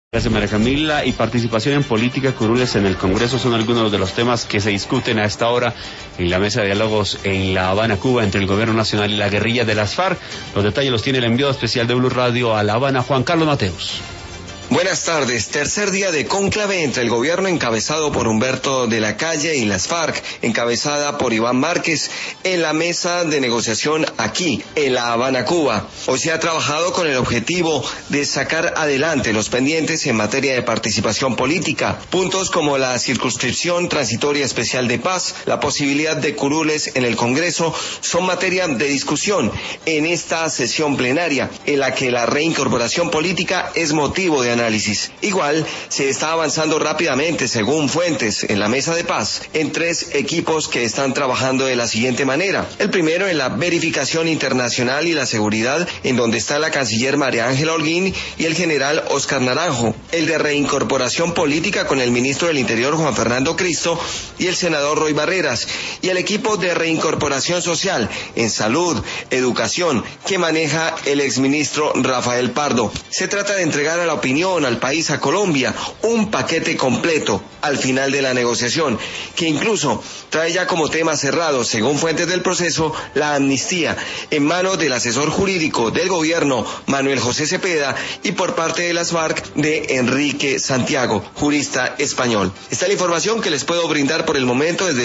Gracias, María Camila. Y participación en política, curules en el Congreso son algunos de los temas que se discuten a esta hora en la mesa de diálogos en La Habana, Cuba, entre el Gobierno Nacional y la guerrilla de las FARC. Los detalles los tiene el enviado especial de Blue Radio a La Habana, Juan Carlos Mateus. Buenas tardes. Tercer día de cónclave entre el gobierno encabezado por Humberto de la Calle y las FARC, encabezada por Iván Márquez, en la mesa de negociación aquí, en La Habana, Cuba. Hoy se ha trabajado con el objetivo de sacar adelante los pendientes en materia de participación política. Puntos como la circunscripción transitoria especial de paz, la posibilidad de curules en el Congreso, son materia de discusión en esta sesión plenaria, en la que la reincorporación política es motivo de análisis. Igual, se está avanzando rápidamente, según fuentes, en la mesa de paz, en tres equipos que están trabajando de la siguiente manera. El primero en la verificación internacional y la seguridad, en donde está la canciller María Ángela Holguín y el general Oscar Naranjo. El de reincorporación política con el ministro del Interior Juan Fernando Cristo y el senador Roy Barreras. Y el equipo de reincorporación social en salud, educación, que maneja el exministro Rafael Pardo. Se trata de entregar a la opinión, al país, a Colombia, un paquete completo al final de la negociación, que incluso trae ya como tema cerrado, según fuentes del proceso, la amnistía en manos del asesor jurídico del gobierno, Manuel José Cepeda, y por parte de las FARC de Enrique Santiago, jurista español. Esta es la información que les puedo brindar por el momento desde